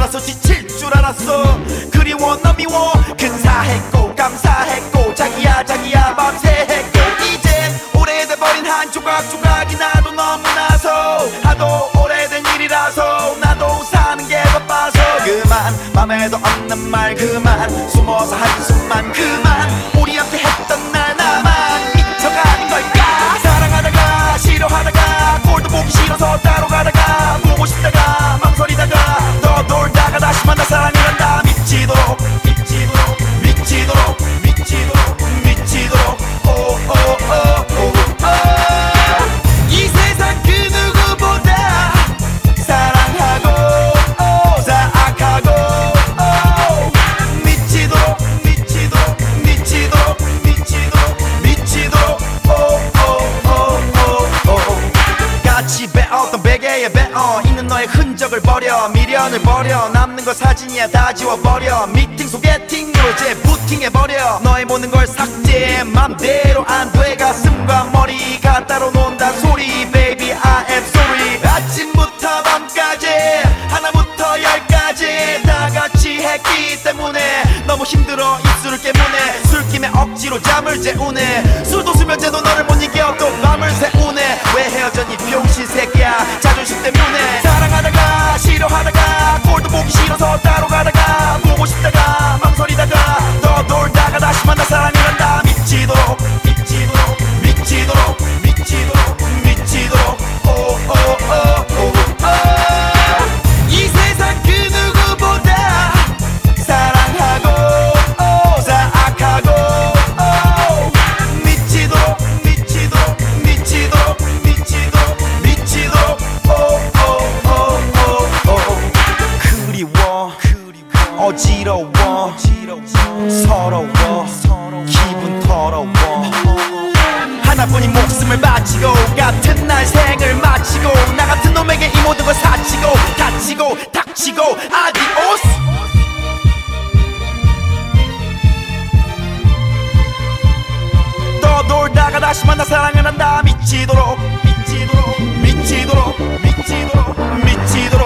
알았어 지칠 줄 알았어 그리워 너 미워 근사했고 감사했고 자기야 자기야 밤새했고 이젠 오래돼버린 한 조각조각이 나도 너무나서 하도 오래된 일이라서 나도 사는 게 바빠서 그만 맘에도 없는 말 그만 숨어서 한숨만 그만 우리 함께 했던 날 나만 미쳐가는 걸까 사랑하다가 싫어하다가 꼴도 보기 싫어서 따로 가다가 보고 싶다가 망설이다가 더 놀다가 다시 만나 사랑을 한다 미치도록 미치도록 미치도록 미치도록 미치도록 오오오오 이 세상 그 누구보다 사랑하고 사악하고 미치도록 미치도록 미치도록 미치도록 미치도록 같이 배웠던 베개에 배어 있는 너의 흔적을 버려 미련을 버려 남는 거 사진이야 다 지워버려 미팅 소개팅으로 재부팅해버려 너의 모든 걸 삭제 맘대로 안 돼 가슴과 머리가 따로 논단 소리 baby I am sorry 아침부터 밤까지 하나부터 열까지 다 같이 했기 때문에 너무 힘들어 입술을 깨무네 술김에 억지로 잠을 재우네 술도 수면제도 너를 못 이겨 또 밤을 새우네 왜 헤어졌니 병신 새끼야 자존심 때문에 사랑하다가 싫어하다가 꼴도 보기 싫어서 따로 가다가 보고 싶다가 망설이다가 더 놀다가 다시 만나 사랑을 한다 미치도록 미치도록 미치도록 미치도록 미치도록 오오오오 이 세상 그 누구보다 사랑하고 사악하고 미치도록 미치도록 미치도록 미치도록 미치도록 그리워 어지러워 서러워 기분 더러워 하나뿐인 목숨을 바치고 같은 날 생을 마치고 나 같은 놈에게 이 모든 걸 사치고 다치고 닥치고 아디오스 더 놀다가 다시 만나 사랑을 한다 미치도록 미치도록 미치도록 미치도록 미치도록